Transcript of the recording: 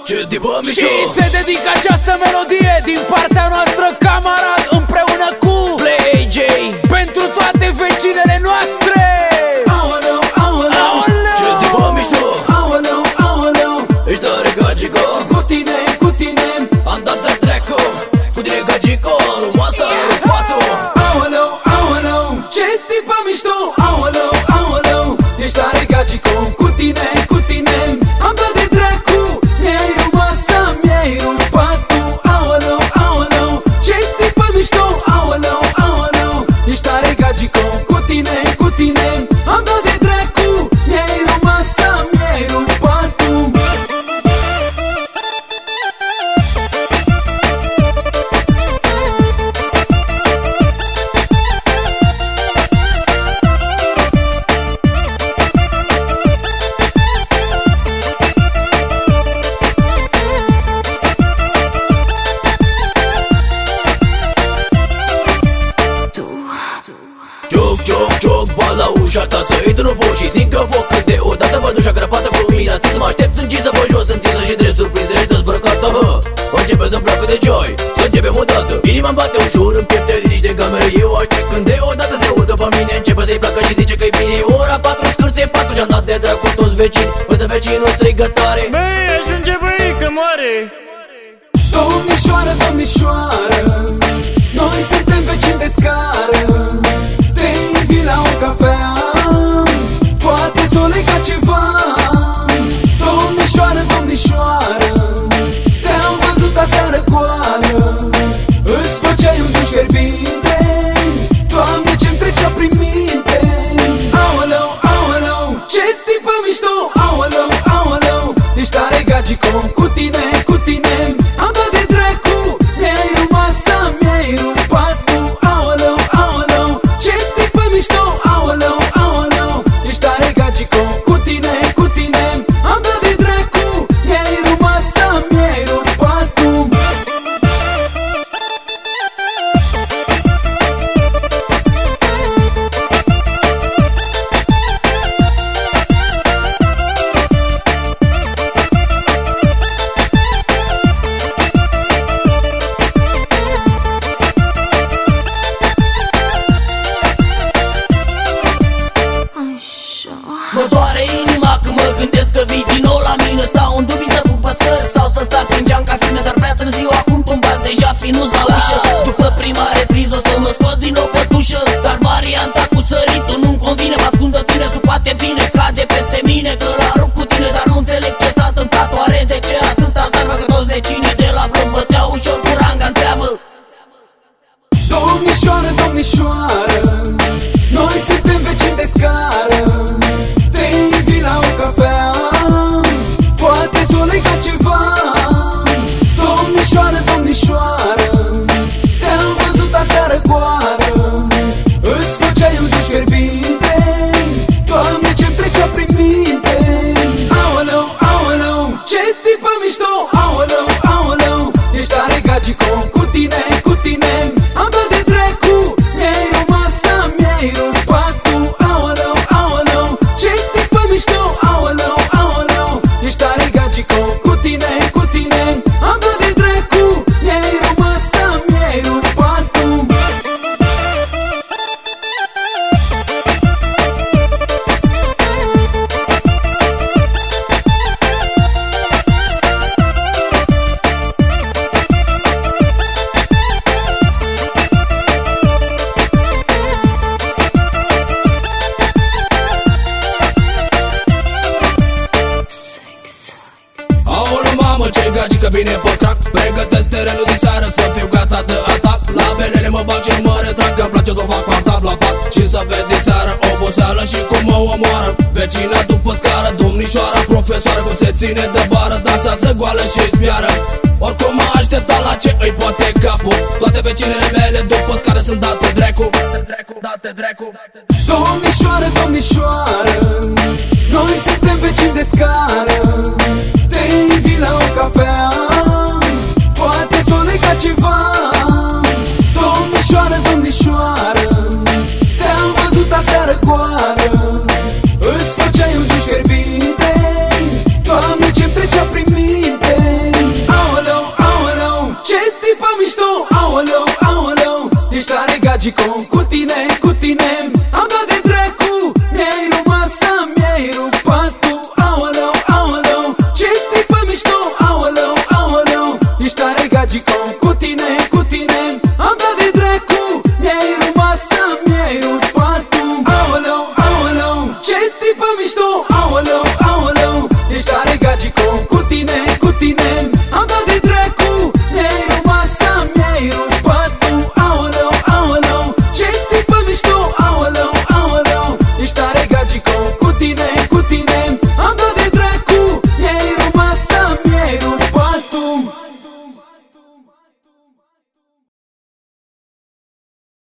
Ce dibă mișto. Și se dedică această melodie din partea noastră, camarad, împreună cu Play AJ, pentru toate vecinele noastre. Aoleu, aoleu, Aoleu, ce dibă mișto. aoleu, aoleu, Ești tare gagico, cu tine, cu tine. am dat de trecu. Cu tine gagico, masa e patru. Aoleu, aoleu, ce tipă mișto. Aoleu, aoleu, ești tare gagico, cu tine, cu tine. Am dat de dracu, mi-ai rupt masa, mi-ai rupt patul. Aoleu, aoleu, ce tipă mișto. Aoleu, aoleu, ești tare gagico, cu tine, cu tine. Am dat de dracu, mi-ai rupt masa, mi-ai rupt patul. Cioc, cioc, cioc, bani la ușa ta să intru în poș și simt că foc când deodată văd ușa crăpată cu mine. Stic să mă aștept închisă pe jos, întinsă și drept surprinză și dezbrăcată. Începe să-mi placă de joy, să începem odată. Inima-mi bate ușor, îmi piepte liniște de cameră. Eu aștept când deodată se udă pe mine. Începe să-i placă și zice că-i bine. E ora 4, scârție 4 și-am dat de drag cu toți vecini. Însă vecinul strigă tare: Băi, ajunge băi, că moare. Domnișoară, domnișoară, noi suntem vecini de scară. Te invit la o cafea, poate s-o lega ceva. Domnișoară, domnișoară, te-am văzut aseară goală. Îți făceai un duș fierbinte, Doamne, ce-mi trecea prin minte. Aoleu, aoleu, ce tipă mișto. Aoleu, aoleu, ești tare gagico, cu tine, cu tine. Am dat de dracu, mi-ai rupt masa, mi-ai rupt patul. Aoleu, aoleu, ce tipă mișto. Aoleu, aoleu, ești tare gagico, cu tine, cu tine. Am dat de dracu, mi-ai rupt masa, mi-ai rupt patul. Mă doare inima când mă gândesc că vii din nou la mine. Stau în dubii să fug pe scări sau să sar prin geam ca filme, dar prea târziu acum tumbați deja finuți la ușă. După prima repriză o să mă scos din nou pe tușă, dar varianta cu săritul nu-mi convine. Mă ascund de tine sub poate bine, cade peste mine că la rup cu tine, dar nu înțeleg ce s-a întâmplat. Oare de ce atâta zarvă că toți vecinii de la bloc băteau ușor cu ranga în treabă? Domnișoară, domnișoară, noi suntem vecini de scară. Te invit la o cafea, poate s-o lega ceva. Domnișoară, domnișoară, te-am văzut aseară goală. Îți făceai un duș fierbinte, Doamne, ce-mi trecea prin minte. Aoleu, aoleu, ce tipă mișto. Aoleu, aoleu, ești tare gagico, cu tine, cu tine. Am dat de dracu, mi-ai rupt masa, mi-ai rupt patul. Aoleu, aoleu, ce tipă mișto. Aoleu, aoleu, ești tare gagico, cu tine, cu tine. Am dat de dracu, mi-ai rupt masa, mi-ai rupt patul. Aoleu mamă, ce gagică bine pătrac. Pregătesc terenul din seară să fiu gata de atac. La venele mă bag și mă retrag, că-mi place să o fac partat la pat. Și să vezi din seară oboseală și cum mă omoară. Vecina după scară, domnișoara profesoară, cum se ține de bară, dansează goală și smiară. Oricum mă aștepta la ce îi poate capul. Toate vecinele mele după scară sunt date dracu, date dracu. Domnișoară, domnișoară, noi suntem vecini de scară. Te invit la o cafea, poate s-o lega ceva. Domnișoară, domnișoară, te-am văzut aseară goală. Îți făceai un duș fierbinte, Doamne, ce-mi trecea prin minte. Magic Con